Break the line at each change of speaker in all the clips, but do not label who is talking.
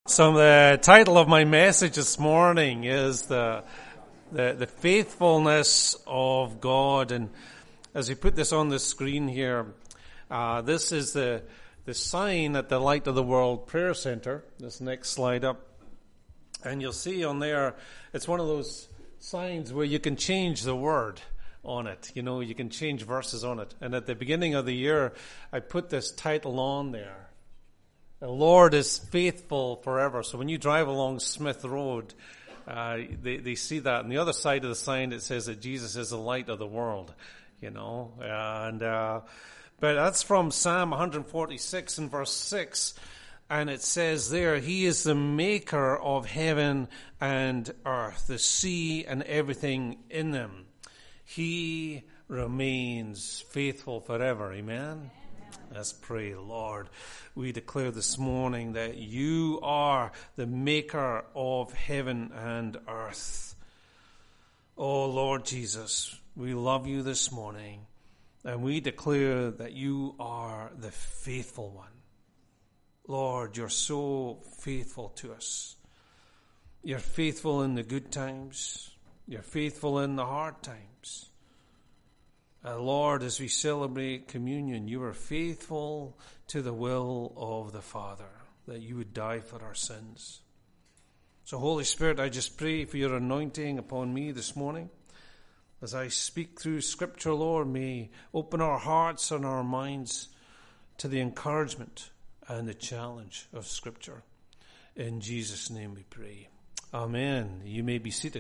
So the title of my message this morning is the faithfulness of God. And as we put this on the screen here, this is the sign at the Light of the World Prayer Center. This next slide up. And you'll see on there, it's one of those signs where you can change the word on it. You know, you can change verses on it. And at the beginning of the year, I put this title on there. The Lord is faithful forever. So when you drive along Smith Road, they see that. On the other side of the sign, it says that Jesus is the light of the world, you know. But that's from Psalm 146 and verse 6. And it says there, He is the maker of heaven and earth, the sea and everything in them. He remains faithful forever. Amen. Let's pray. Lord, we declare this morning that you are the maker of heaven and earth. Oh, Lord Jesus, we love you this morning, and we declare that you are the faithful one. Lord, you're so faithful to us. You're faithful in the good times. You're faithful in the hard times. Lord, as we celebrate communion, you are faithful to the will of the Father, that you would die for our sins. So, Holy Spirit, I just pray for your anointing upon me this morning. As I speak through Scripture, Lord, may open our hearts and our minds to the encouragement and the challenge of Scripture. In Jesus' name we pray. Amen. You may be seated.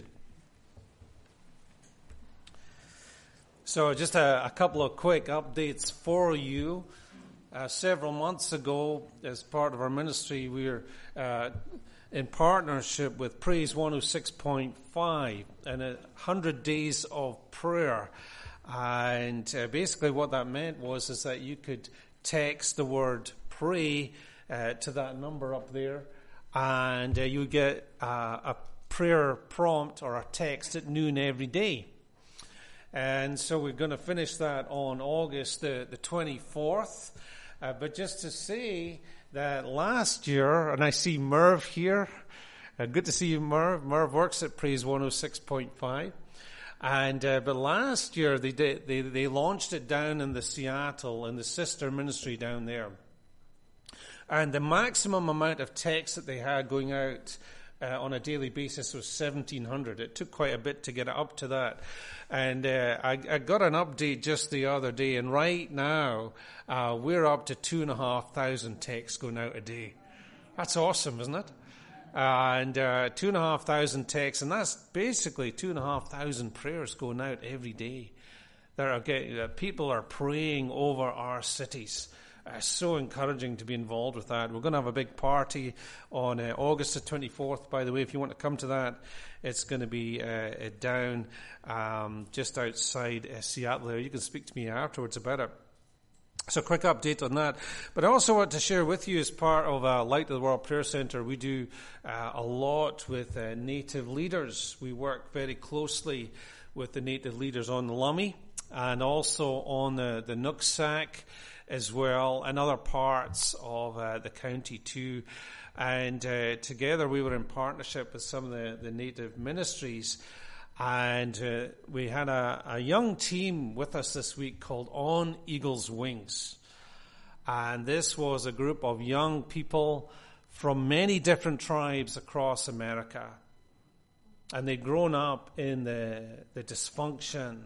So just a couple of quick updates for you. Several months ago, as part of our ministry, we were in partnership with Praise 106.5 and 100 days of prayer. And basically what that meant is that you could text the word pray to that number up there, and you would get a prayer prompt or a text at noon every day. And so we're going to finish that on August the 24th. But just to say that last year, and I see Merv here. Good to see you, Merv. Merv works at Praise 106.5. And but last year they launched it down in the Seattle, in the sister ministry down there. And the maximum amount of text that they had going out on a daily basis was 1,700. It took quite a bit to get it up to that. And I got an update just the other day, and right now we're up to 2,500 texts going out a day. That's awesome, isn't it? And 2,500 texts, and that's basically 2,500 prayers going out every day. People are praying over our cities. So encouraging to be involved with that. We're going to have a big party on August the 24th, by the way. If you want to come to that, it's going to be down just outside Seattle there. You can speak to me afterwards about it. So quick update on that. But I also want to share with you, as part of Light of the World Prayer Center, we do a lot with native leaders. We work very closely with the native leaders on the Lummi and also on the Nooksack as well, and other parts of the county too. And together we were in partnership with some of the native ministries, and we had a young team with us this week called On Eagle's Wings. And this was a group of young people from many different tribes across America. And they'd grown up in the dysfunction,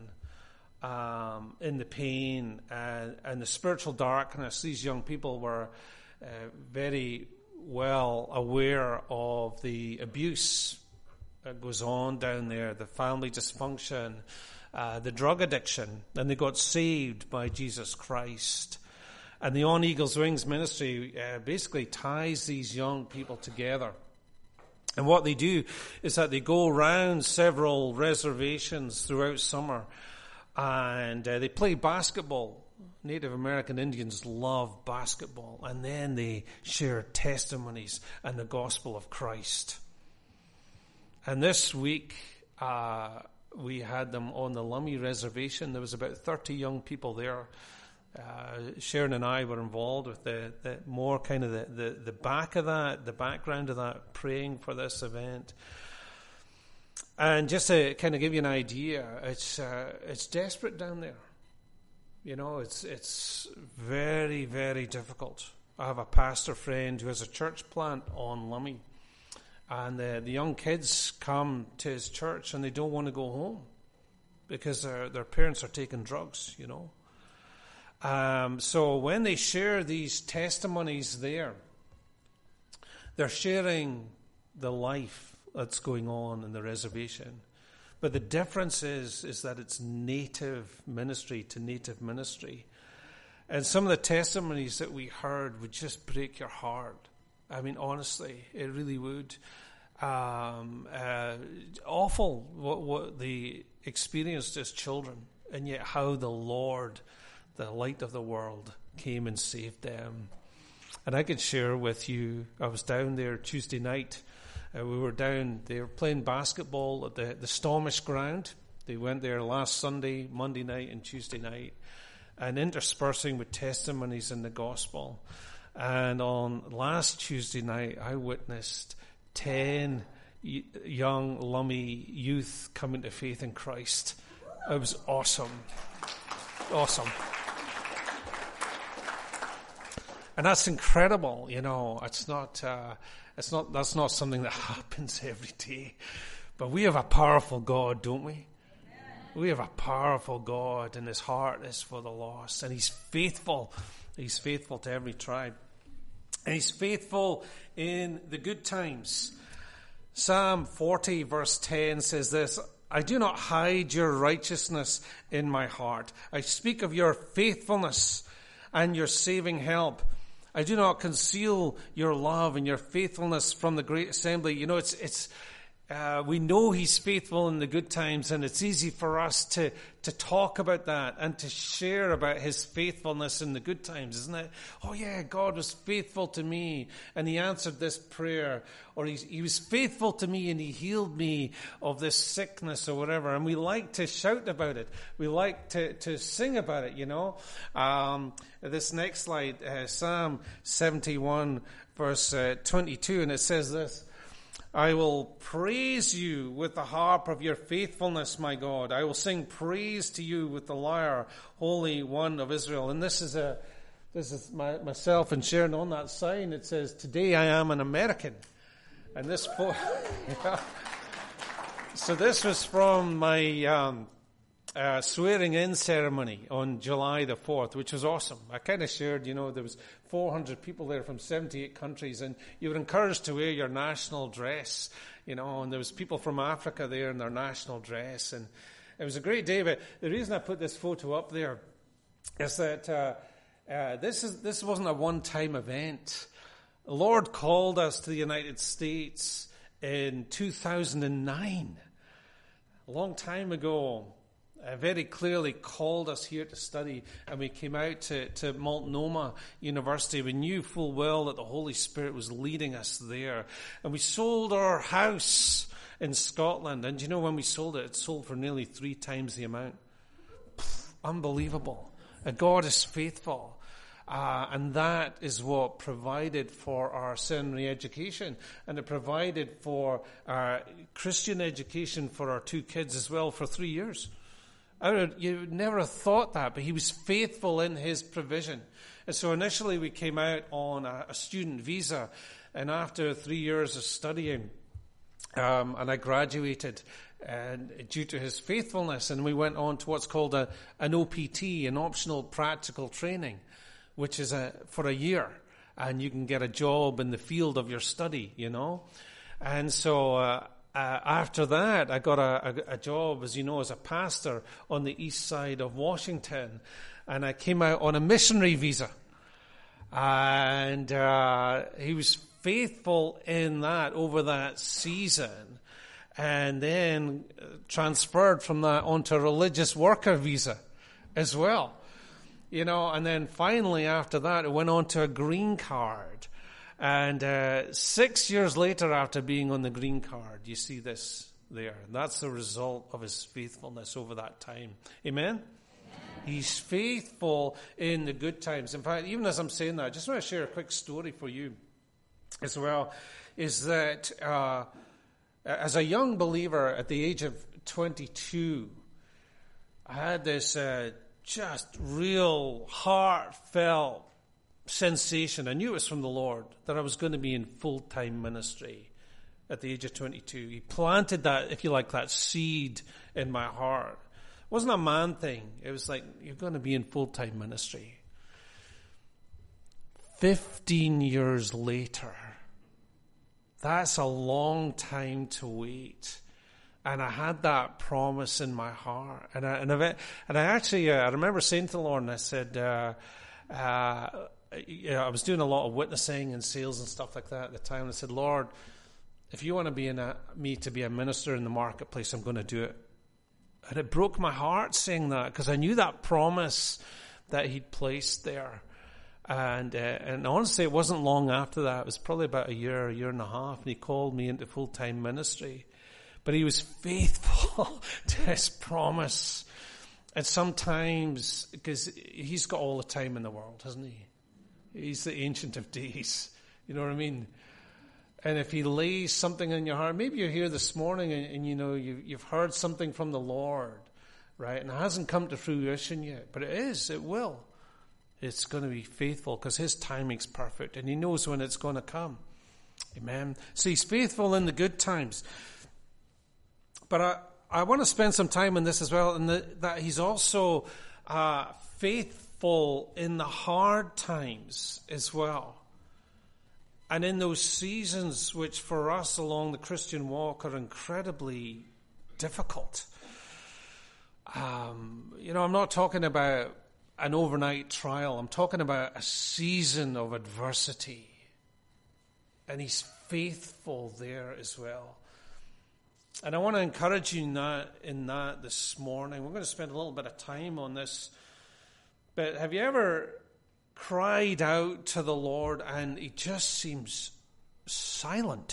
in the pain and the spiritual darkness. These young people were very well aware of the abuse that goes on down there, the family dysfunction, the drug addiction, and they got saved by Jesus Christ. And the On Eagle's Wings ministry basically ties these young people together. And what they do is that they go around several reservations throughout summer, and they play basketball. Native American Indians love basketball. And then they share testimonies and the gospel of Christ. And this week, we had them on the Lummi Reservation. There was about 30 young people there. Sharon and I were involved with the more kind of the back of that, the background of that, praying for this event. And just to kind of give you an idea, it's desperate down there. You know, it's very, very difficult. I have a pastor friend who has a church plant on Lummi, and the young kids come to his church and they don't want to go home because their parents are taking drugs, you know. So when they share these testimonies there, they're sharing the life that's going on in the reservation. But the difference is that it's native ministry to native ministry. And some of the testimonies that we heard would just break your heart. I mean, honestly, it really would. Awful what they experienced as children, and yet how the Lord, the light of the world, came and saved them. And I could share with you, I was down there Tuesday night. They were playing basketball at the Stormish ground. They went there last Sunday, Monday night and Tuesday night, and interspersing with testimonies in the gospel. And on last Tuesday night, I witnessed 10 young Lummi youth coming to faith in Christ. It was awesome. Awesome. And that's incredible, you know. That's not something that happens every day. But we have a powerful God, don't we? We have a powerful God, and his heart is for the lost. And he's faithful. He's faithful to every tribe. And he's faithful in the good times. Psalm 40 verse 10 says this, I do not hide your righteousness in my heart. I speak of your faithfulness and your saving help. I do not conceal your love and your faithfulness from the great assembly. You know, we know he's faithful in the good times, and it's easy for us to talk about that and to share about his faithfulness in the good times, isn't it? Oh yeah, God was faithful to me and he answered this prayer, or he was faithful to me and he healed me of this sickness or whatever. And we like to shout about it. We like to sing about it, you know. This next slide, Psalm 71 verse 22, and it says this, I will praise you with the harp of your faithfulness, my God. I will sing praise to you with the lyre, Holy One of Israel. And this is myself and Sharon on that sign. It says, today I am an American. And this, so this was from my swearing in ceremony on July the 4th, which was awesome. I kind of shared, you know, there was 400 people there from 78 countries, and you were encouraged to wear your national dress, you know, and there was people from Africa there in their national dress, and it was a great day. But the reason I put this photo up there is that this wasn't a one-time event. The Lord called us to the United States in 2009, a long time ago. Very clearly called us here to study, and we came out to Multnomah University. We knew full well that the Holy Spirit was leading us there, and we sold our house in Scotland. And you know, when we sold it, it sold for nearly 3 times the amount. Unbelievable. And God is faithful. And that is what provided for our seminary education, and it provided for our Christian education for our 2 kids as well for 3 years. You would never have thought that, but he was faithful in his provision. And so initially we came out on a student visa, and after 3 years of studying, and I graduated due to his faithfulness, and we went on to what's called an OPT, an optional practical training, which is for a year, and you can get a job in the field of your study, you know. And so after that, I got a job, as you know, as a pastor on the east side of Washington, and I came out on a missionary visa. And he was faithful in that over that season, and then transferred from that onto a religious worker visa as well. You know, and then finally after that, it went on to a green card. And 6 years later, after being on the green card, you see this there. And that's the result of his faithfulness over that time. Amen? He's faithful in the good times. In fact, even as I'm saying that, I just want to share a quick story for you as well, is that as a young believer at the age of 22, I had this just real heartfelt sensation. I knew it was from the Lord that I was going to be in full-time ministry at the age of 22. He planted that, if you like, that seed in my heart. It wasn't a man thing. It was like, you're going to be in full-time ministry. 15 years later, that's a long time to wait. And I had that promise in my heart. And I remember saying to the Lord, and I said, I was doing a lot of witnessing and sales and stuff like that at the time. And I said, Lord, if you want to be me to be a minister in the marketplace, I'm going to do it. And it broke my heart saying that, because I knew that promise that He'd placed there. And honestly, it wasn't long after that. It was probably about a year and a half, and He called me into full-time ministry. But He was faithful to His promise. And sometimes, because He's got all the time in the world, hasn't He? He's the Ancient of Days. You know what I mean? And if He lays something in your heart, maybe you're here this morning and you know, you've heard something from the Lord, right? And it hasn't come to fruition yet, but it will. It's going to be faithful because His timing's perfect and He knows when it's going to come. Amen. So He's faithful in the good times. But I want to spend some time on this as well, and that He's also faithful in the hard times as well. And in those seasons which for us along the Christian walk are incredibly difficult. I'm not talking about an overnight trial. I'm talking about a season of adversity. And He's faithful there as well. And I want to encourage you in that this morning. We're going to spend a little bit of time on this. But have you ever cried out to the Lord and He just seems silent?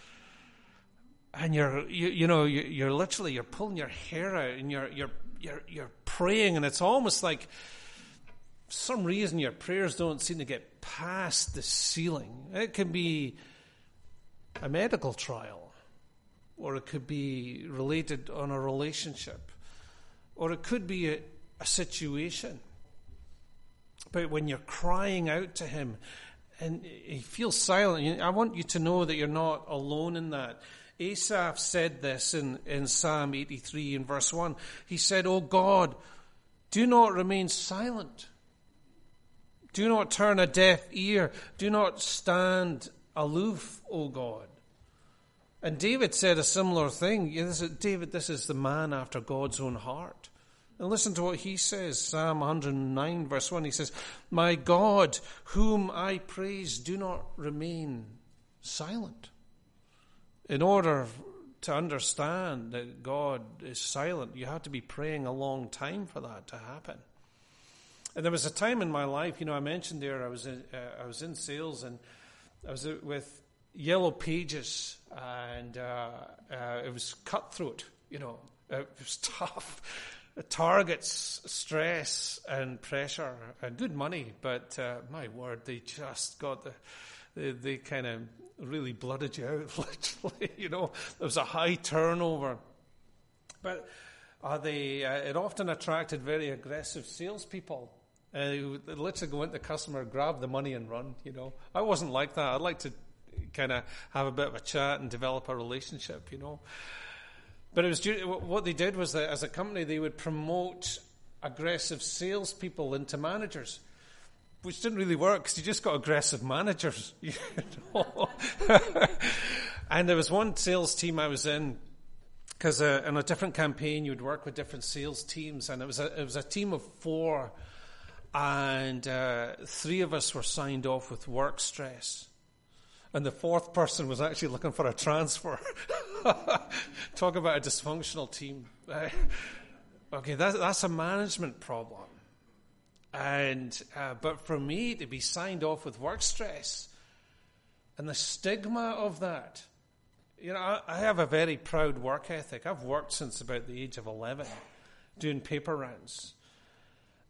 And you're literally, you're pulling your hair out and you're praying, and it's almost like for some reason your prayers don't seem to get past the ceiling. It can be a medical trial, or it could be related on a relationship, or it could be a situation. But when you're crying out to Him and He feels silent, I want you to know that you're not alone in that. Asaph said this in Psalm 83 in verse 1. He said, "O God, do not remain silent. Do not turn a deaf ear. Do not stand aloof, O God." And David said a similar thing. David, this is the man after God's own heart. And listen to what he says, Psalm 109, verse 1. He says, "My God, whom I praise, do not remain silent." In order to understand that God is silent, you have to be praying a long time for that to happen. And there was a time in my life, I mentioned there, I was in sales, and I was with Yellow Pages, and it was cutthroat, it was tough. Targets, stress and pressure, and good money, but my word, they just got they kind of really blooded you out, literally. There was a high turnover, but it often attracted very aggressive salespeople who would literally go into the customer, grab the money and run. I wasn't like that. I'd like to kind of have a bit of a chat and develop a relationship. But it was what they did was that as a company they would promote aggressive salespeople into managers, which didn't really work because you just got aggressive managers. And there was one sales team I was in, because in a different campaign you would work with different sales teams, and it was a team of 4, and 3 of us were signed off with work stress. And the 4th person was actually looking for a transfer. Talk about a dysfunctional team. Okay, that's a management problem. And but for me to be signed off with work stress and the stigma of that, I have a very proud work ethic. I've worked since about the age of 11, doing paper rounds.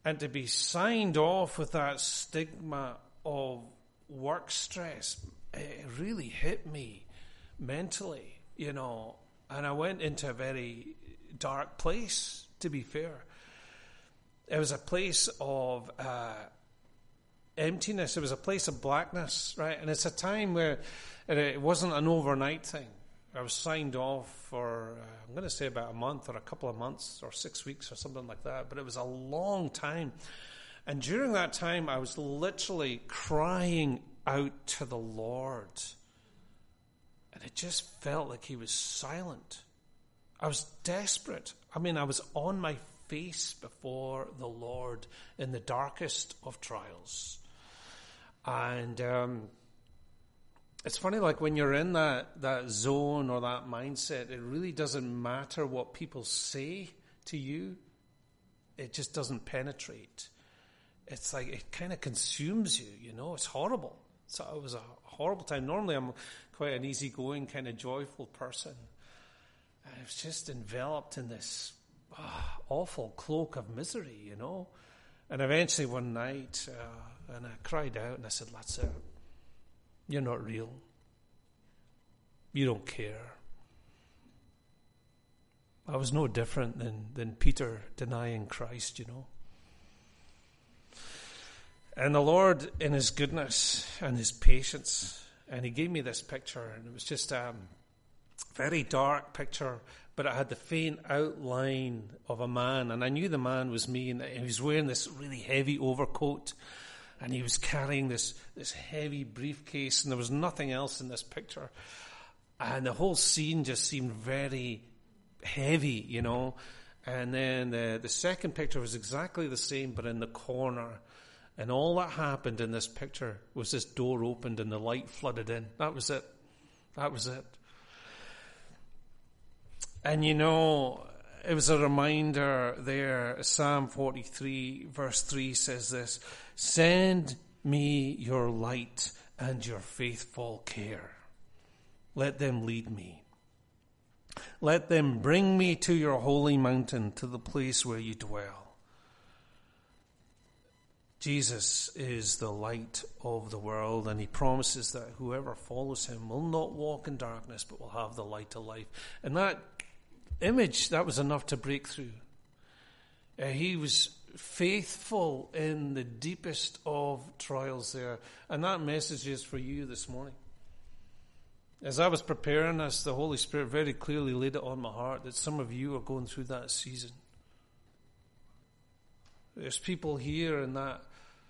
And to be signed off with that stigma of work stress, it really hit me mentally, and I went into a very dark place, to be fair. It was a place of emptiness. It was a place of blackness, right? And it's a time where it wasn't an overnight thing. I was signed off for, I'm going to say about a month or a couple of months or 6 weeks or something like that. But it was a long time. And during that time, I was literally crying out to the Lord. And it just felt like he was silent. I was desperate. I was on my face before the Lord in the darkest of trials. And it's funny, like when you're in that zone or that mindset, it really doesn't matter what people say to you. It just doesn't penetrate. It's like it kind of consumes you, It's horrible. So it was a horrible time. Normally I'm quite an easygoing, kind of joyful person. And I was just enveloped in this awful cloak of misery, And eventually one night, and I cried out and I said, "That's it. You're not real. You don't care." I was no different than Peter denying Christ, And the Lord, in his goodness and his patience, and he gave me this picture, and it was just a very dark picture, but it had the faint outline of a man, and I knew the man was me, and he was wearing this really heavy overcoat, and he was carrying this heavy briefcase, and there was nothing else in this picture. And the whole scene just seemed very heavy, And then the second picture was exactly the same, but in the corner. And all that happened in this picture was this door opened and the light flooded in. That was it. That was it. And it was a reminder there. Psalm 43 verse 3 says this: "Send me your light and your faithful care. Let them lead me. Let them bring me to your holy mountain, to the place where you dwell." Jesus is the light of the world, and he promises that whoever follows him will not walk in darkness, but will have the light of life. And that image, that was enough to break through. He was faithful in the deepest of trials there. And that message is for you this morning. As I was preparing this, the Holy Spirit very clearly laid it on my heart that some of you are going through that season. There's people here in that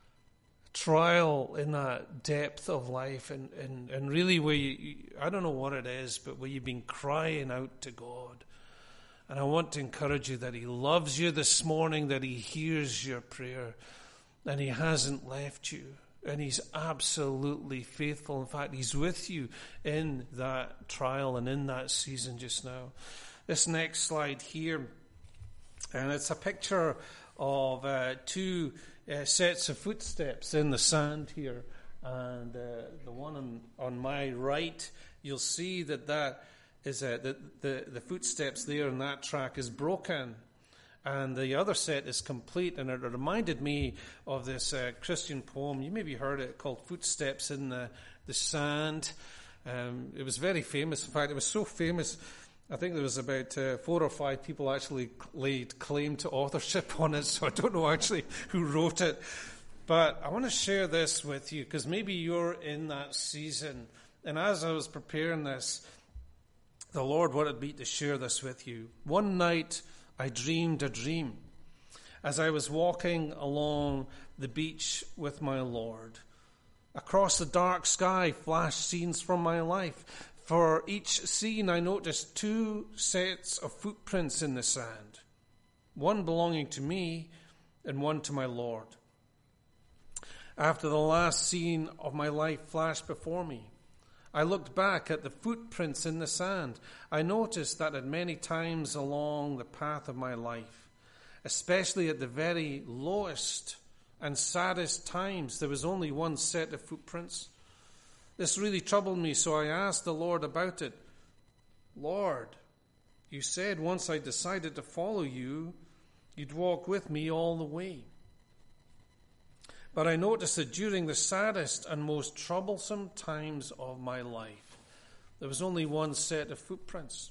trial, in that depth of life, and really where I don't know what it is, but where you've been crying out to God. And I want to encourage you that he loves you this morning, that he hears your prayer, and he hasn't left you. And he's absolutely faithful. In fact, he's with you in that trial and in that season just now. This next slide here, and it's a picture of two sets of footsteps in the sand here. And the one on my right, you'll see that is the footsteps there in that track is broken. And the other set is complete, and it reminded me of this Christian poem. You maybe heard it, called Footsteps in the Sand. It was very famous. In fact, it was so famous, I think there was about 4 or 5 people actually laid claim to authorship on it, so I don't know actually who wrote it. But I want to share this with you, because maybe you're in that season. And as I was preparing this, the Lord wanted me to share this with you. One night, I dreamed a dream as I was walking along the beach with my Lord. Across the dark sky flashed scenes from my life. For each scene, I noticed 2 sets of footprints in the sand, one belonging to me and one to my Lord. After the last scene of my life flashed before me, I looked back at the footprints in the sand. I noticed that at many times along the path of my life, especially at the very lowest and saddest times, there was only one set of footprints. This really troubled me, so I asked the Lord about it. Lord, you said once I decided to follow you, you'd walk with me all the way. But I noticed that during the saddest and most troublesome times of my life, there was only one set of footprints.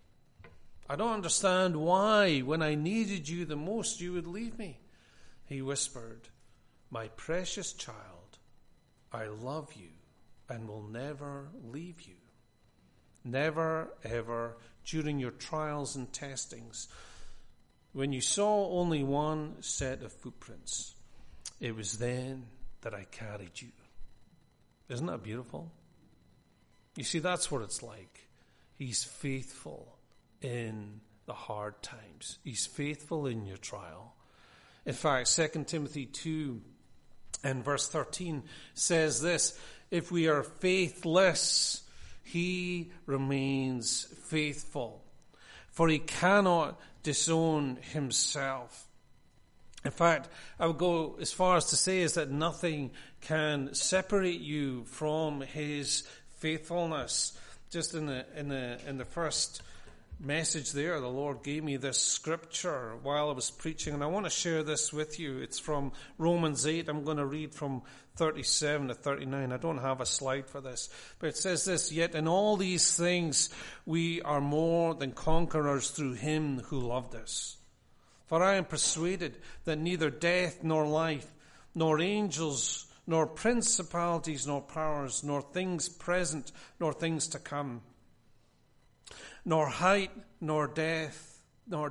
I don't understand why, when I needed you the most, you would leave me. He whispered, my precious child, I love you and will never leave you. Never, ever, during your trials and testings, when you saw only one set of footprints, it was then that I carried you. Isn't that beautiful? You see, that's what it's like. He's faithful in the hard times. He's faithful in your trial. In fact, 2 Timothy 2 and verse 13 says this, if we are faithless, he remains faithful, for he cannot disown himself. In fact, I would go as far as to say is that nothing can separate you from his faithfulness. Just in the first message there, the Lord gave me this scripture while I was preaching, and I want to share this with you. It's from Romans 8. I'm going to read from 37 to 39. I don't have a slide for this, but it says this, yet in all these things we are more than conquerors through him who loved us. For I am persuaded that neither death nor life, nor angels, nor principalities, nor powers, nor things present, nor things to come, nor height, nor depth,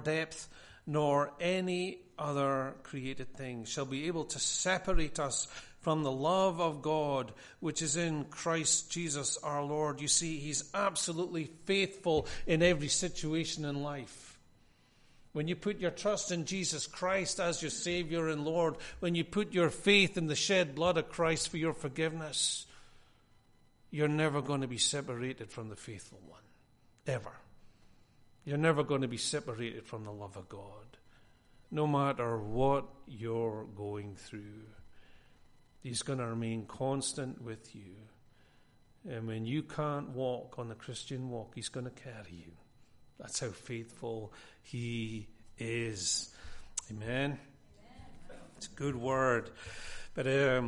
nor any other created thing shall be able to separate us from the love of God, which is in Christ Jesus our Lord. You see, he's absolutely faithful in every situation in life. When you put your trust in Jesus Christ as your Savior and Lord, when you put your faith in the shed blood of Christ for your forgiveness, you're never going to be separated from the faithful one. Ever. You're never going to be separated from the love of God. No matter what you're going through, he's going to remain constant with you. And when you can't walk on the Christian walk, he's going to carry you. That's how faithful he is. Amen. It's a good word. But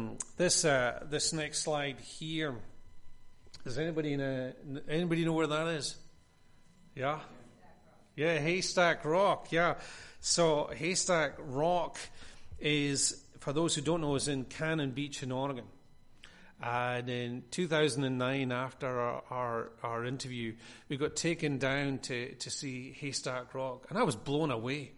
this next slide here, does anybody know where that is? Yeah? Yeah, Haystack Rock. Yeah. So Haystack Rock is, for those who don't know, is in Cannon Beach in Oregon. And in 2009, after our interview, we got taken down to see Haystack Rock, and I was blown away.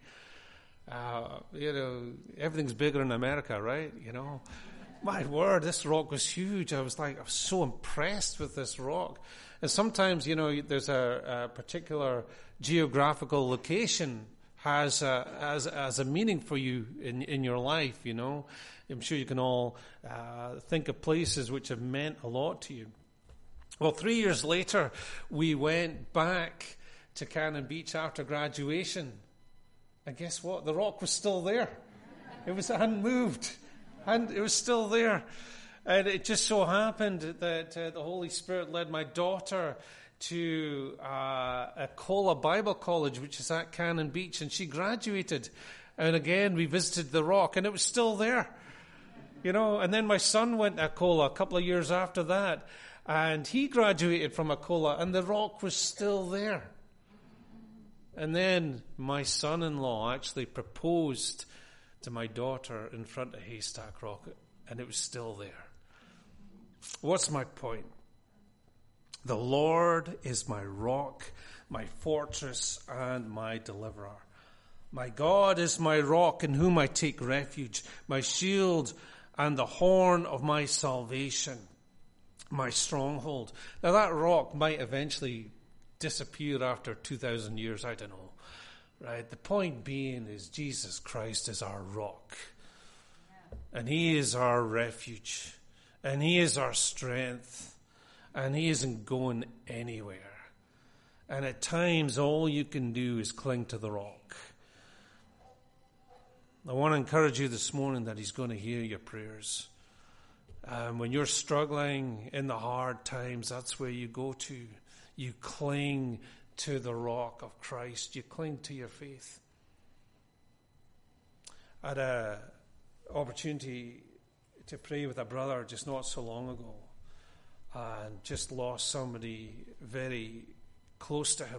Everything's bigger in America, right? My word, this rock was huge. I was so impressed with this rock. And sometimes, there's a particular geographical location has a meaning for you in your life, I'm sure you can all think of places which have meant a lot to you. Well, 3 years later, we went back to Cannon Beach after graduation. And guess what? The rock was still there. It hadn't moved. It was still there. And it just so happened that the Holy Spirit led my daughter to Akola Bible College, which is at Cannon Beach, and she graduated. And again, we visited the rock, and it was still there. And then my son went to Akola a couple of years after that, and he graduated from Akola, and the rock was still there. And then my son-in-law actually proposed to my daughter in front of Haystack Rock, and it was still there. What's my point? The Lord is my rock, my fortress, and my deliverer. My God is my rock in whom I take refuge, my shield and the horn of my salvation, my stronghold. Now that rock might eventually disappear after 2,000 years, I don't know. Right? The point being is Jesus Christ is our rock. And he is our refuge. And he is our strength. And he isn't going anywhere. And at times all you can do is cling to the rock. I want to encourage you this morning that he's going to hear your prayers. When you're struggling in the hard times, that's where you go to. You cling to the rock of Christ. You cling to your faith. I had an opportunity to pray with a brother just not so long ago, and just lost somebody very close to him.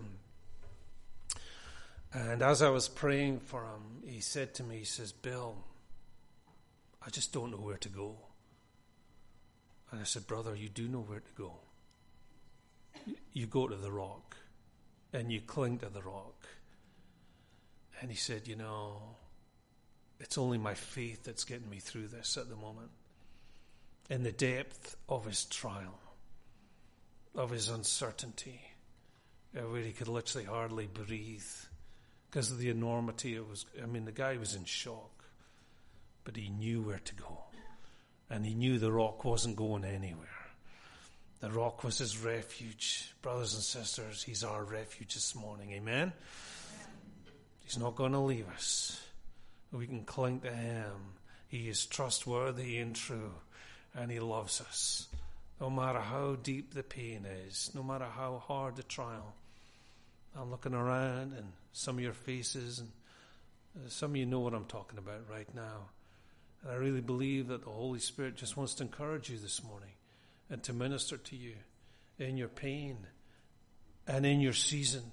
And as I was praying for him, he said to me, he says, "Bill, I just don't know where to go." And I said, "Brother, you do know where to go. You go to the rock, and you cling to the rock." And he said, "It's only my faith that's getting me through this at the moment." In the depth of his trial, of his uncertainty, where he could literally hardly breathe because of the enormity the guy was in shock, but he knew where to go. And he knew the rock wasn't going anywhere. The rock was his refuge. Brothers and sisters, he's our refuge this morning. Amen? He's not going to leave us. We can cling to him. He is trustworthy and true, and he loves us. No matter how deep the pain is, no matter how hard the trial. I'm looking around and some of your faces, and some of you know what I'm talking about right now. And I really believe that the Holy Spirit just wants to encourage you this morning and to minister to you in your pain and in your season.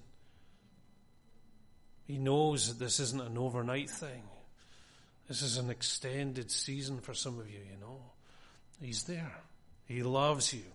He knows that this isn't an overnight thing. This is an extended season for some of you, He's there. He loves you.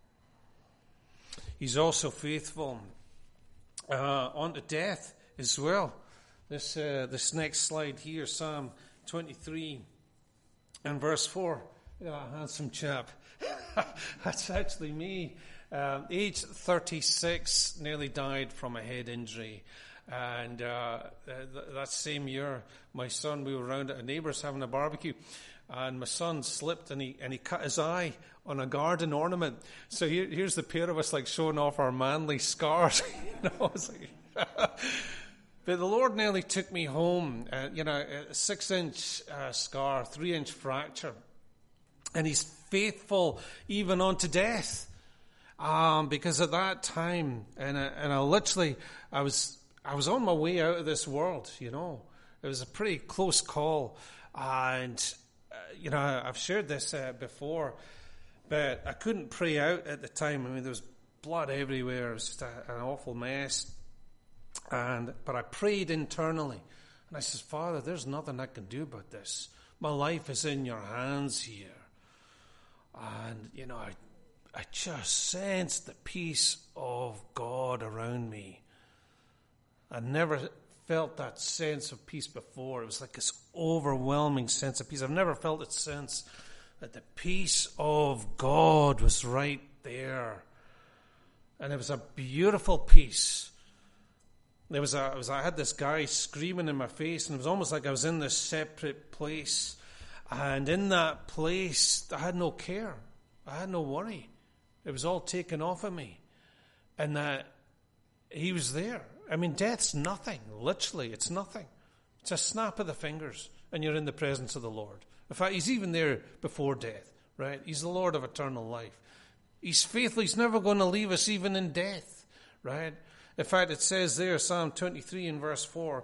He's also faithful unto death as well. This next slide here, Psalm 23 and verse 4. A handsome chap. That's actually me. Age 36, nearly died from a head injury. And that same year, my son, we were around at a neighbour's having a barbecue, and my son slipped and he cut his eye on a garden ornament. So here's the pair of us showing off our manly scars. It's like but the Lord nearly took me home. A 6-inch scar, 3-inch fracture, and He's faithful even unto death. Because at that time, and I was on my way out of this world. It was a pretty close call, and I've shared this before, but I couldn't pray out at the time. There was blood everywhere. It was just an awful mess. But I prayed internally, and I said, "Father, there's nothing I can do about this. My life is in your hands here." And I just sensed the peace of God around me. I never felt that sense of peace before. It was like this overwhelming sense of peace. I've never felt it since, that the peace of God was right there. And it was a beautiful peace. I had this guy screaming in my face, and it was almost like I was in this separate place. And in that place, I had no care. I had no worry. It was all taken off of me. And that He was there. Death's nothing. Literally, it's nothing. It's a snap of the fingers, and you're in the presence of the Lord. In fact, He's even there before death, right? He's the Lord of eternal life. He's faithful. He's never going to leave us even in death, right? In fact, it says there, Psalm 23 and verse 4,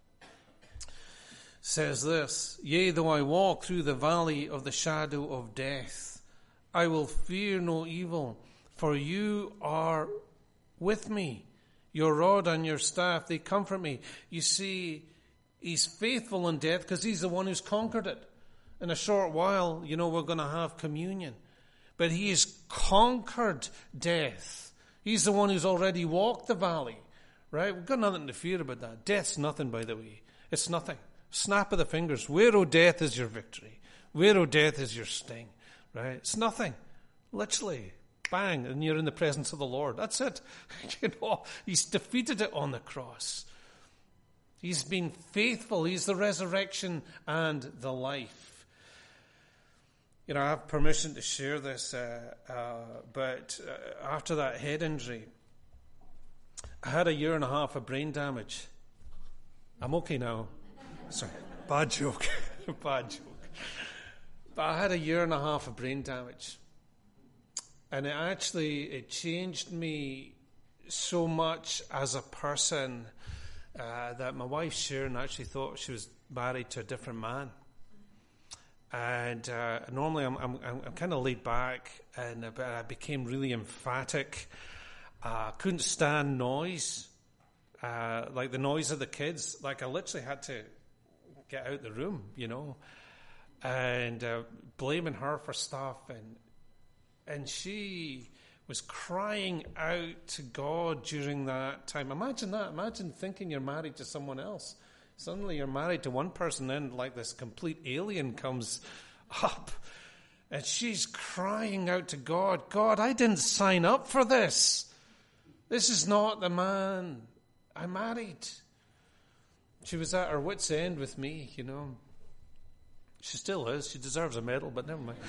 says this, "Yea, though I walk through the valley of the shadow of death, I will fear no evil, for you are with me. Your rod and your staff, they comfort me." You see, He's faithful in death because He's the one who's conquered it. In a short while, we're going to have communion. But He has conquered death. He's the one who's already walked the valley, right? We've got nothing to fear about that. Death's nothing, by the way. It's nothing. Snap of the fingers. Where, O death, is your victory? Where, O death, is your sting? Right? It's nothing. Literally. Bang, and you're in the presence of the Lord. That's it. He's defeated it on the cross. He's been faithful. He's the resurrection and the life. I have permission to share this, but after that head injury, I had 1.5 years of brain damage. I'm okay now. Sorry, bad joke. Bad joke. But I had 1.5 years of brain damage. And it changed me so much as a person that my wife Sharon actually thought she was married to a different man. And normally I'm kind of laid back, but I became really emphatic. Couldn't stand noise, like the noise of the kids. Like I literally had to get out the room, and blaming her for stuff, and she was crying out to God during that time. Imagine that. Imagine thinking you're married to someone else. Suddenly you're married to one person, then like this complete alien comes up, and she's crying out to God, God, I didn't sign up for this. This is not the man I married. She was at her wit's end with me, She still is. She deserves a medal, but never mind.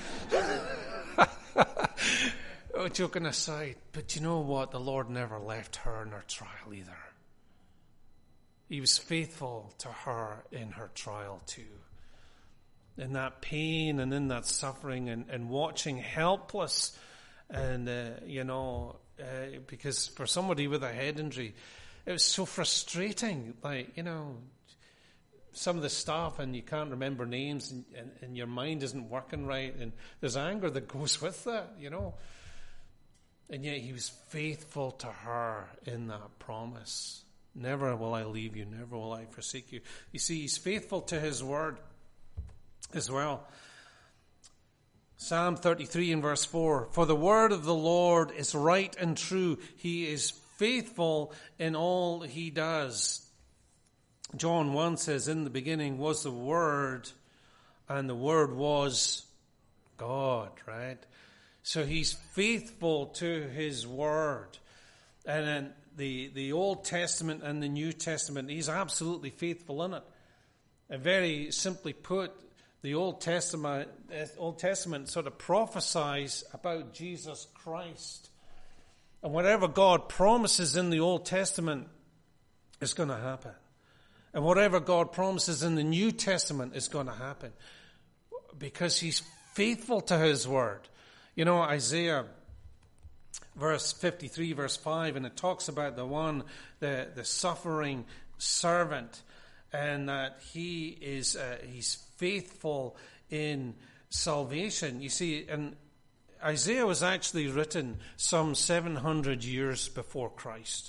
Oh, joking aside, but you know what? The Lord never left her in her trial either. He was faithful to her in her trial too. In that pain and in that suffering and watching helpless and, because for somebody with a head injury, it was so frustrating. Some of the stuff and you can't remember names and your mind isn't working right and there's anger that goes with that, And yet he was faithful to her in that promise. Never will I leave you, never will I forsake you. You see, he's faithful to his word as well. Psalm 33 and verse 4, for the word of the Lord is right and true. He is faithful in all he does. John 1 says, in the beginning was the Word, and the Word was God, right? So he's faithful to his word. And then the Old Testament and the New Testament, he's absolutely faithful in it. And very simply put, the Old Testament sort of prophesies about Jesus Christ. And whatever God promises in the Old Testament is going to happen. And whatever God promises in the New Testament is going to happen. Because he's faithful to his word. Isaiah verse 53, verse 5, and it talks about the suffering servant, and that he's faithful in salvation. You see, and Isaiah was actually written some 700 years before Christ.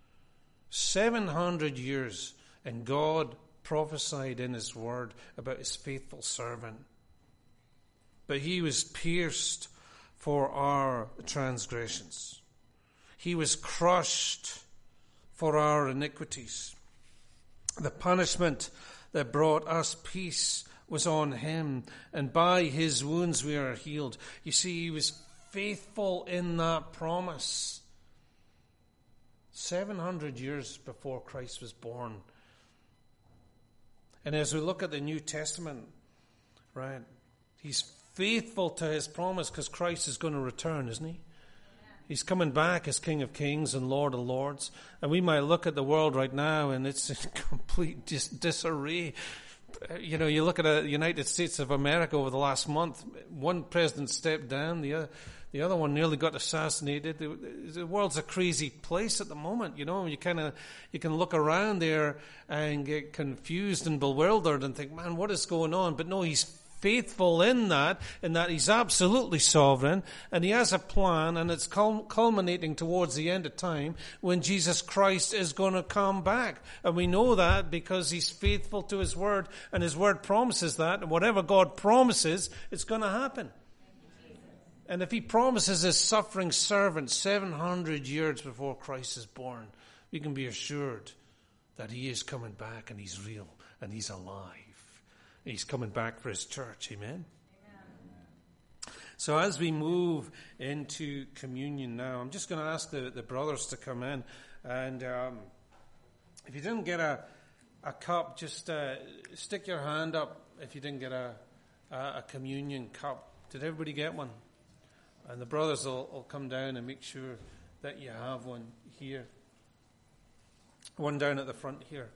700 years, and God prophesied in his word about his faithful servant. But he was pierced for our transgressions. He was crushed for our iniquities. The punishment that brought us peace was on him, and by his wounds we are healed. You see, he was faithful in that promise. 700 years before Christ was born. And as we look at the New Testament, right, he's faithful to his promise because Christ is going to return, isn't he? He's coming back as King of Kings and Lord of Lords. And we might look at the world right now and it's in complete disarray. You look at the United States of America over the last month, one president stepped down, the other one nearly got assassinated. The world's a crazy place at the moment, You can look around there and get confused and bewildered and think, man, what is going on? But no, he's faithful in that he's absolutely sovereign, and he has a plan, and it's culminating towards the end of time when Jesus Christ is going to come back. And we know that because he's faithful to his word, and his word promises that, and whatever God promises, it's going to happen. And if he promises his suffering servant 700 years before Christ is born, we can be assured that he is coming back, and he's real, and he's alive. He's coming back for his church. Amen? Amen. So as we move into communion now, I'm just going to ask the brothers to come in. And if you didn't get a cup, just stick your hand up if you didn't get a communion cup. Did everybody get one? And the brothers will come down and make sure that you have one here. One down at the front here.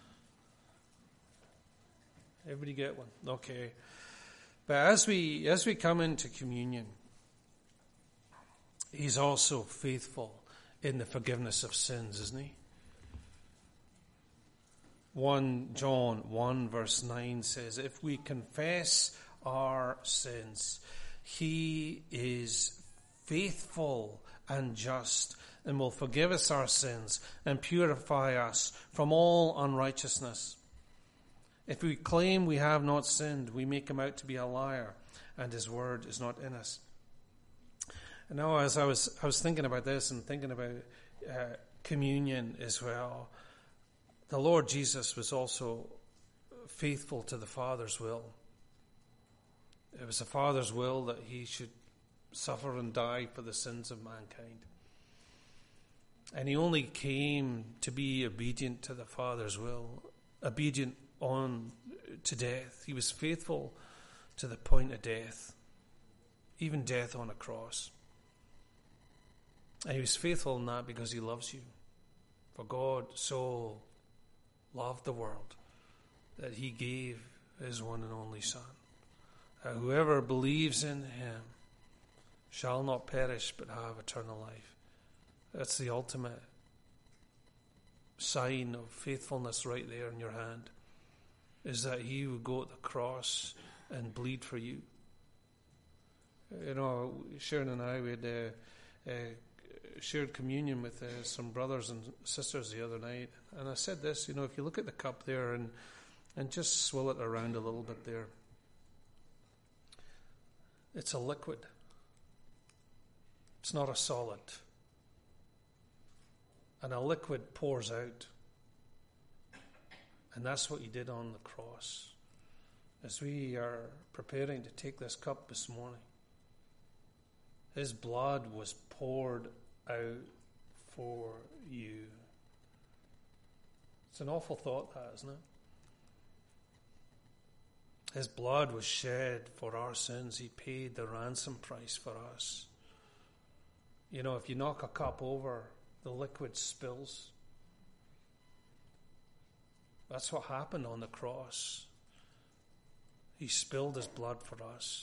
Everybody get one? Okay. But as we come into communion, he's also faithful in the forgiveness of sins, isn't he? 1 John 1 verse 9 says, if we confess our sins. He is faithful and just and will forgive us our sins and purify us from all unrighteousness. If we claim we have not sinned, we make him out to be a liar, and his word is not in us. And now, as I was thinking about this and thinking about communion as well, the Lord Jesus was also faithful to the Father's will. It was the Father's will that he should suffer and die for the sins of mankind. And he only came to be obedient to the Father's will, obedient on to death. He was faithful to the point of death, even death on a cross. And he was faithful in that because he loves you. For God so loved the world that he gave his one and only Son. Whoever believes in him shall not perish but have eternal life. That's the ultimate sign of faithfulness right there in your hand, is that he would go to the cross and bleed for you. You know, Sharon and I, we had shared communion with some brothers and sisters the other night, and I said this, you know, if you look at the cup there and just swill it around a little bit there, it's a liquid. It's not a solid. And a liquid pours out. And that's what he did on the cross. As we are preparing to take this cup this morning, his blood was poured out for you. It's an awful thought, that, isn't it? His blood was shed for our sins. He paid the ransom price for us. You know, if you knock a cup over, the liquid spills. That's what happened on the cross. He spilled his blood for us.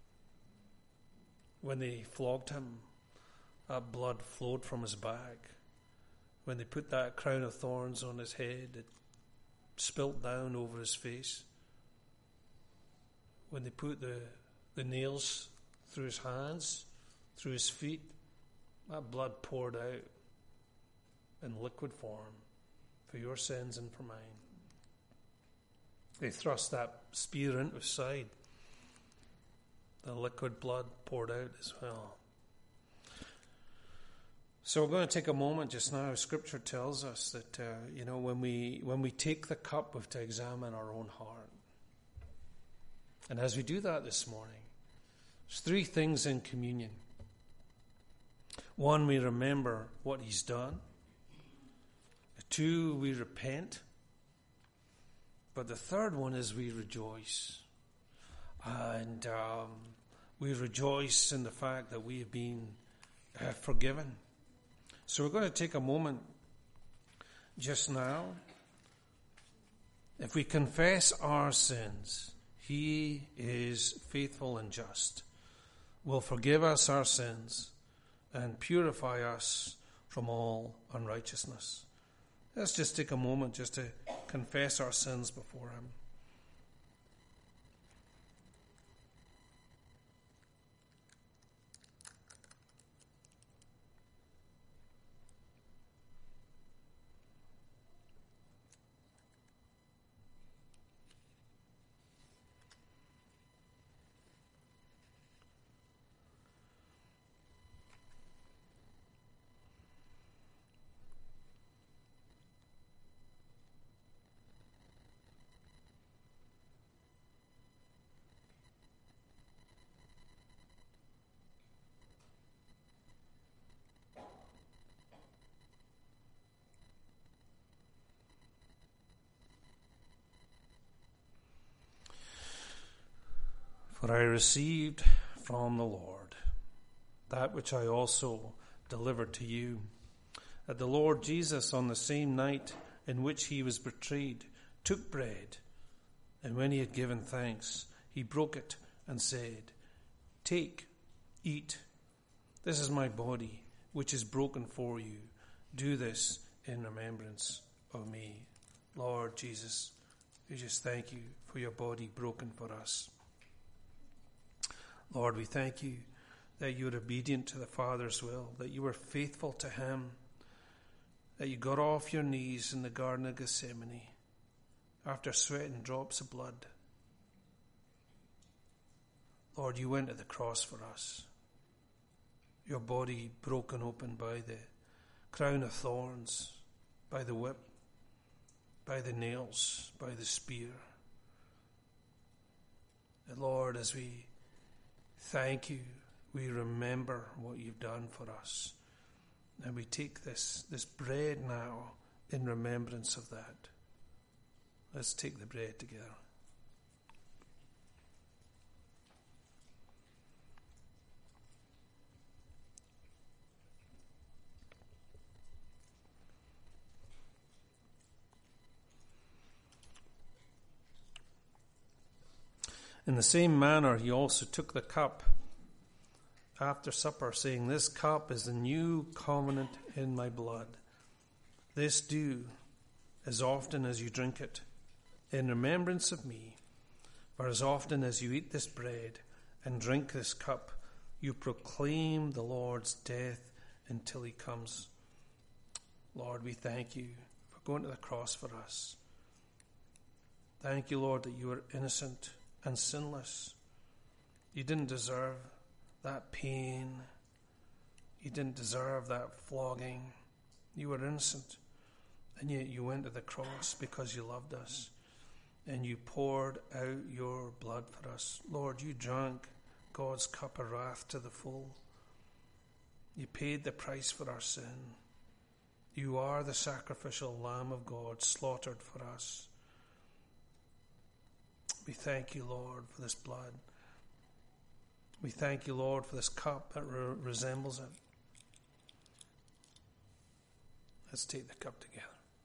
When they flogged him, that blood flowed from his back. When they put that crown of thorns on his head, it spilt down over his face. When they put the nails through his hands, through his feet, that blood poured out in liquid form for your sins and for mine. They thrust that spear into his side. The liquid blood poured out as well. So we're going to take a moment just now. Scripture tells us that when we take the cup, we have to examine our own heart. And as we do that this morning, there's three things in communion. One, we remember what he's done. Two, we repent. But the third one is we rejoice. And we rejoice in the fact that we have been forgiven. So we're going to take a moment just now. If we confess our sins, he is faithful and just, will forgive us our sins and purify us from all unrighteousness. Let's just take a moment just to confess our sins before him. For I received from the Lord that which I also delivered to you, that the Lord Jesus, on the same night in which he was betrayed, took bread, and when he had given thanks, he broke it and said, "Take, eat. This is my body, which is broken for you. Do this in remembrance of me." Lord Jesus, we just thank you for your body broken for us. Lord, we thank you that you were obedient to the Father's will, that you were faithful to him, that you got off your knees in the Garden of Gethsemane after sweating drops of blood. Lord, you went to the cross for us, your body broken open by the crown of thorns, by the whip, by the nails, by the spear. And Lord, as we thank you, we remember what you've done for us. And we take this bread now in remembrance of that. Let's take the bread together. In the same manner, he also took the cup after supper, saying, "This cup is the new covenant in my blood. This do as often as you drink it, in remembrance of me. For as often as you eat this bread and drink this cup, you proclaim the Lord's death until he comes." Lord, we thank you for going to the cross for us. Thank you, Lord, that you are innocent and sinless. You didn't deserve that pain. You didn't deserve that flogging. You were innocent, and yet you went to the cross because you loved us, and you poured out your blood for us. Lord, you drank God's cup of wrath to the full. You paid the price for our sin. You are the sacrificial Lamb of God slaughtered for us. We thank you, Lord, for this blood. We thank you, Lord, for this cup that resembles it. Let's take the cup together.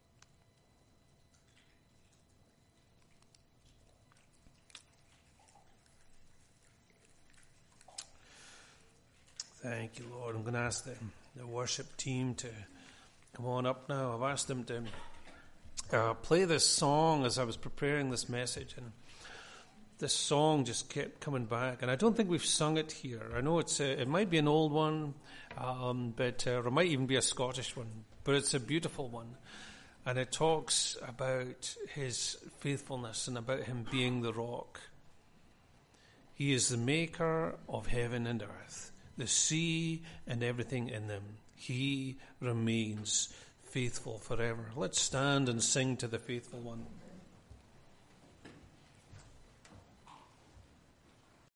Thank you, Lord. I'm going to ask the worship team to come on up now. I've asked them to play this song as I was preparing this message, and this song just kept coming back, and I don't think we've sung it here. I know it might be an old one, but or it might even be a Scottish one, but it's a beautiful one, and it talks about his faithfulness and about him being the rock. He is the maker of heaven and earth, the sea and everything in them. He remains faithful forever. Let's stand and sing to the faithful one.